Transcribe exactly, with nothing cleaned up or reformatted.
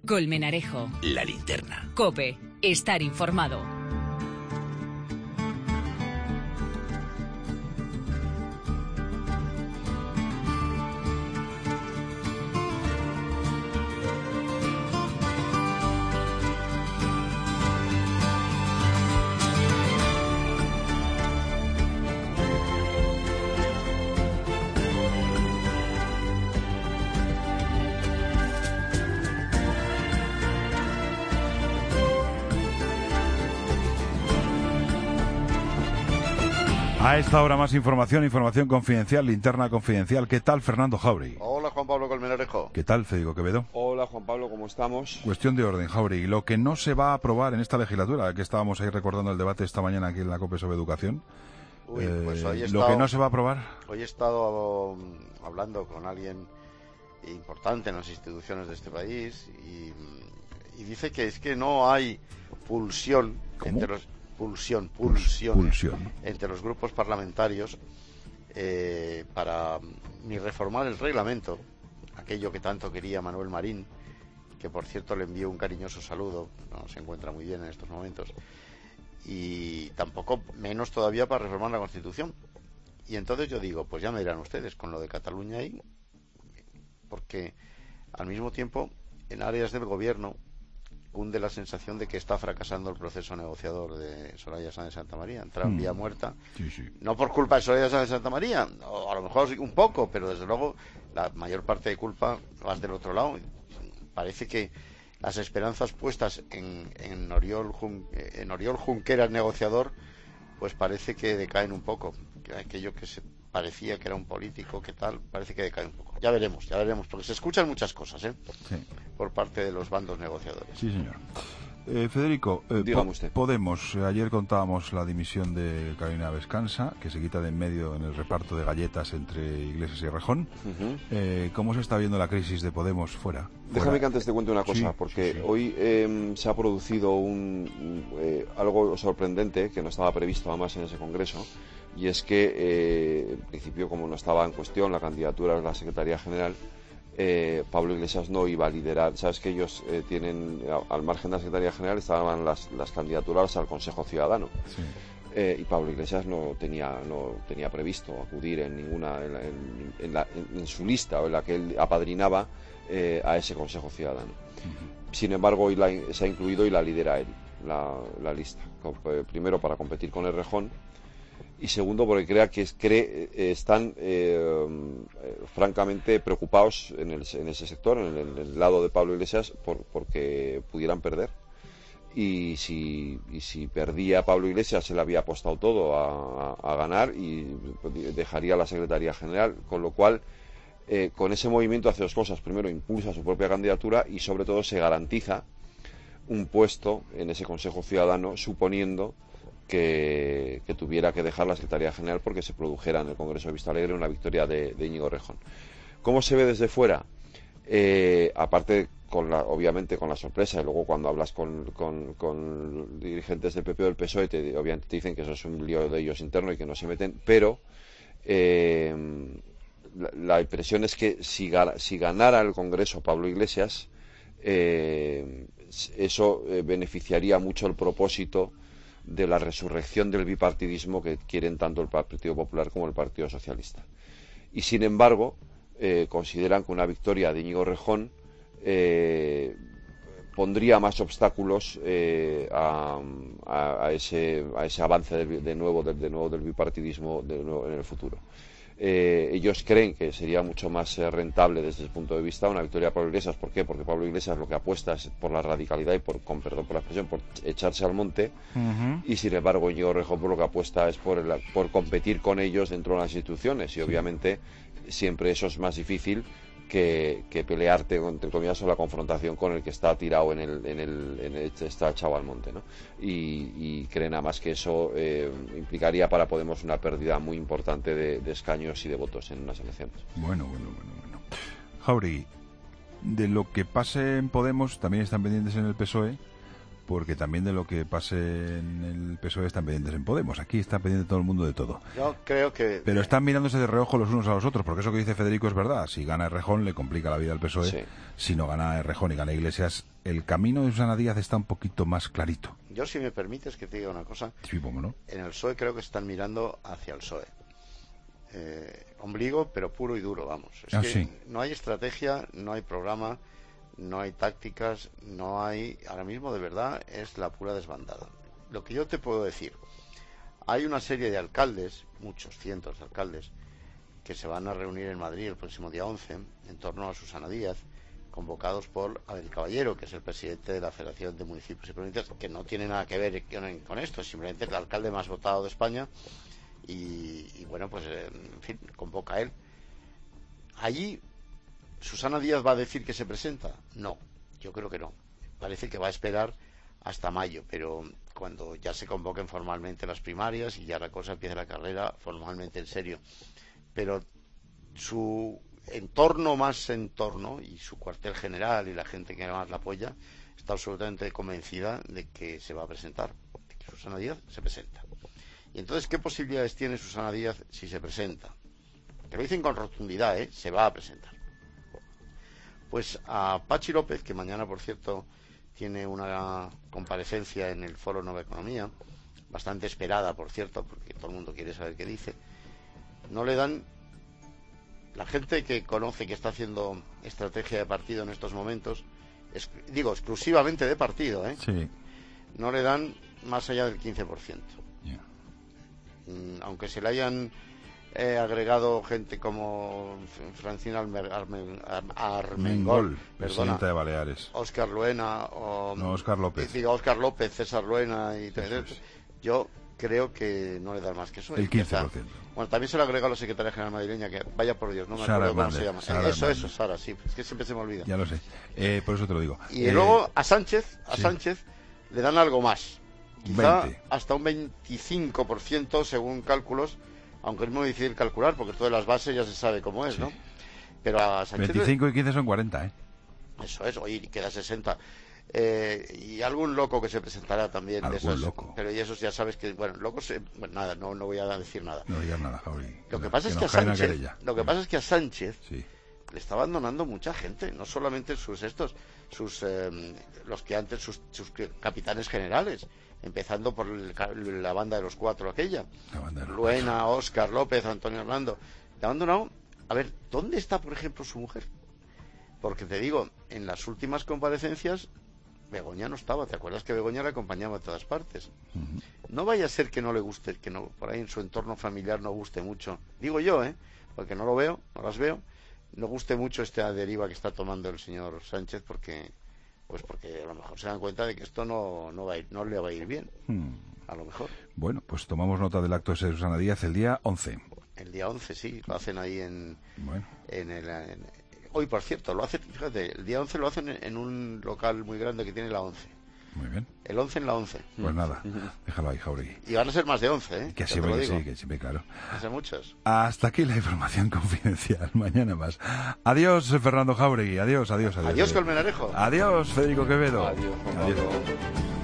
Colmenarejo. La Linterna. COPE. Estar informado. A esta hora más información, información confidencial, linterna confidencial. ¿Qué tal, Fernando Jauregui? Hola, Juan Pablo Colmenarejo. ¿Qué tal, Federico Quevedo? Hola, Juan Pablo, ¿cómo estamos? Cuestión de orden, Jauregui. Lo que no se va a aprobar en esta legislatura, que estábamos ahí recordando el debate esta mañana aquí en la COPE sobre educación. Uy, eh, pues hoy he lo estado, que no se va a aprobar. Hoy he estado um, hablando con alguien importante en las instituciones de este país y, y dice que es que no hay pulsión ¿Cómo? entre los... Pulsión, pulsión, Pulsión. entre los grupos parlamentarios eh, para ni reformar el reglamento, aquello que tanto quería Manuel Marín, que por cierto le envío un cariñoso saludo, no se encuentra muy bien en estos momentos, y tampoco menos todavía para reformar la Constitución. Y entonces yo digo, pues ya me dirán ustedes con lo de Cataluña ahí, porque al mismo tiempo en áreas del gobierno cunde la sensación de que está fracasando el proceso negociador de Soraya Sáenz de Santa María, entra en vía muerta, Sí, sí. no por culpa de Soraya Sáenz de Santa María, o a lo mejor un poco, pero desde luego la mayor parte de culpa va del otro lado. Parece que las esperanzas puestas en, en Oriol Jun, en Oriol Junqueras negociador, pues parece que decaen un poco, que aquello que se parecía que era un político, que tal, parece que decae un poco. Ya veremos, ya veremos, porque se escuchan muchas cosas, ¿eh? Sí. Por parte de los bandos negociadores. Sí, señor. Eh, Federico, eh, Dígame po- usted. Podemos, eh, ayer contábamos la dimisión de Carolina Vescansa, que se quita de en medio en el reparto de galletas entre Iglesias y Rejón. Uh-huh. Eh, ¿Cómo se está viendo la crisis de Podemos fuera? Déjame Fuera. que antes te cuente una cosa, Sí, porque sí, sí. hoy eh, se ha producido un, un, eh, algo sorprendente que no estaba previsto además en ese congreso, y es que, eh, en principio, como no estaba en cuestión la candidatura a la Secretaría General, eh, Pablo Iglesias no iba a liderar. Sabes que ellos eh, tienen, a- al margen de la Secretaría General, estaban las, las candidaturas al Consejo Ciudadano. Sí. Eh, y Pablo Iglesias no tenía no tenía previsto acudir en ninguna en, la- en- en la- en- en su lista o en la que él apadrinaba eh, a ese Consejo Ciudadano. Sin embargo, hoy la- se ha incluido y la lidera él, la, la lista. Co- eh, Primero para competir con Errejón y segundo porque crea que es- cree, eh, están eh, eh, francamente preocupados en, el- en ese sector, en el, en el lado de Pablo Iglesias, por, porque pudieran perder. Y si, y si perdía Pablo Iglesias, se le había apostado todo a, a- a ganar y dejaría la Secretaría General, con lo cual eh, con ese movimiento hace dos cosas. Primero, impulsa su propia candidatura y sobre todo se garantiza un puesto en ese Consejo Ciudadano, suponiendo que, que tuviera que dejar la Secretaría General porque se produjera en el Congreso de Vistalegre una victoria de, de Íñigo Errejón. ¿Cómo se ve desde fuera? Eh, aparte, con la, obviamente con la sorpresa, y luego cuando hablas con, con, con dirigentes del P P o del P S O E, te, obviamente te dicen que eso es un lío de ellos interno y que no se meten, pero eh, la, la impresión es que si, si ganara el Congreso Pablo Iglesias, eh, eso eh, beneficiaría mucho el propósito de la resurrección del bipartidismo que quieren tanto el Partido Popular como el Partido Socialista. Y sin embargo, eh, consideran que una victoria de Íñigo Errejón eh, pondría más obstáculos eh, a, a, a, ese, a ese avance de, de, nuevo, de, de nuevo del bipartidismo de nuevo en el futuro. Eh, ellos creen que sería mucho más eh, rentable desde el punto de vista una victoria de Pablo Iglesias. ¿Por qué? Porque Pablo Iglesias lo que apuesta es por la radicalidad y por, con perdón por la expresión, por echarse al monte, Uh-huh. y sin embargo Íñigo Errejón por lo que apuesta es por, el, por competir con ellos dentro de las instituciones, y obviamente siempre eso es más difícil que, que pelearte, entre comillas, o la confrontación con el que está tirado en el, en el, en el está echado al monte, ¿no? Y, y creen además que eso eh, implicaría para Podemos una pérdida muy importante de, de escaños y de votos en unas elecciones. Bueno, bueno, bueno, bueno. Jauregui, de lo que pase en Podemos también están pendientes en el P S O E, porque también de lo que pase en el P S O E están pendientes en Podemos. Aquí está pendiente todo el mundo de todo. Yo creo que... Pero están mirándose de reojo los unos a los otros, porque eso que dice Federico es verdad. Si gana Errejón le complica la vida al P S O E. Sí. Si no gana Errejón y gana Iglesias, el camino de Susana Díaz está un poquito más clarito. Yo, si me permites que te diga una cosa, Sí, ¿cómo no? en el P S O E creo que están mirando hacia el P S O E. Eh, ombligo, pero puro y duro, vamos. Es Ah, que sí. no hay estrategia, no hay programa, no hay tácticas, no hay... Ahora mismo, de verdad, es la pura desbandada. Lo que yo te puedo decir, hay una serie de alcaldes, muchos cientos de alcaldes, que se van a reunir en Madrid el próximo día once, en torno a Susana Díaz, convocados por Abel Caballero, que es el presidente de la Federación de Municipios y Provincias, que no tiene nada que ver con esto, es simplemente el alcalde más votado de España. Y, y bueno, pues en fin, convoca a él. Allí, ¿Susana Díaz va a decir que se presenta? No, yo creo que no. Parece que va a esperar hasta mayo, pero cuando ya se convoquen formalmente las primarias y ya la cosa empiece la carrera formalmente en serio. Pero su entorno más entorno y su cuartel general y la gente que más la apoya está absolutamente convencida de que se va a presentar, de que Susana Díaz se presenta. Y entonces, ¿qué posibilidades tiene Susana Díaz si se presenta? Que lo dicen con rotundidad, ¿eh? Se va a presentar. Pues a Pachi López, que mañana, por cierto, tiene una comparecencia en el Foro Nueva Economía, bastante esperada, por cierto, porque todo el mundo quiere saber qué dice, no le dan... La gente que conoce que está haciendo estrategia de partido en estos momentos, es, digo, exclusivamente de partido, ¿eh? Sí. No le dan más allá del quince por ciento. Yeah. Aunque se le hayan eh, agregado gente como Francina Armengol, Armen, Armengol presidenta de Baleares, Óscar Luena o no, Óscar López, diga Óscar López, César Luena y eso es. Yo creo que no le dan más que eso. El quince por ciento. Bueno, también se le agrega a la secretaria general madrileña, que vaya por Dios, no me Sara acuerdo cómo Hernández, se llama. Sara eso, Hernández. eso, Sara, sí, es que siempre se me olvida. Ya lo sé, eh, por eso te lo digo. Y eh, luego a Sánchez, a sí. Sánchez le dan algo más. Quizá veinte. hasta un veinticinco por ciento según cálculos, aunque es muy difícil calcular porque esto de las bases ya se sabe cómo es, Sí. ¿no? Pero a Sánchez... veinticinco y quince son cuarenta, ¿eh? Eso es, oye, queda sesenta. Eh, y algún loco que se presentará también. Algún de esos, loco. Pero y esos ya sabes que, bueno, locos, se, bueno, nada, no, no voy a decir nada. No digas nada, Jauri. Lo que pasa es que a nos cae una Sánchez, querella. lo que pasa es que a Sánchez Sí. le está abandonando mucha gente, no solamente sus estos, sus eh, los que antes sus, sus capitanes generales, empezando por el, la banda de los cuatro aquella, La banda de los Luena, Óscar López, Antonio Hernando, le ha abandonado. A ver, ¿dónde está, por ejemplo, su mujer? Porque te digo, en las últimas comparecencias Begoña no estaba. ¿Te acuerdas que Begoña la acompañaba a todas partes? Uh-huh. No vaya a ser que no le guste, que no por ahí en su entorno familiar no guste mucho. Digo yo, ¿eh? Porque no lo veo, no las veo. No guste mucho esta deriva que está tomando el señor Sánchez, porque pues porque a lo mejor se dan cuenta de que esto no no va a ir, no le va a ir bien. Hmm. A lo mejor. Bueno, pues tomamos nota del acto de Susana Díaz el día once. El día once, sí, lo hacen ahí en, Bueno. en el... En, hoy, por cierto, lo hacen, fíjate, el día once lo hacen en, en un local muy grande que tiene la once. Muy bien. El once en la once. Pues nada, déjalo ahí, Jauregui. Y van a ser más de once, ¿eh? Que Ya te siempre lo que digo. sí, que siempre, claro. Van a ser muchos. Hasta aquí la información confidencial. Mañana más. Adiós, Fernando Jauregui. Adiós, adiós, adiós. Adiós, Colmenarejo. Adiós, Federico Quevedo. Adiós, Juan Pablo. Adiós.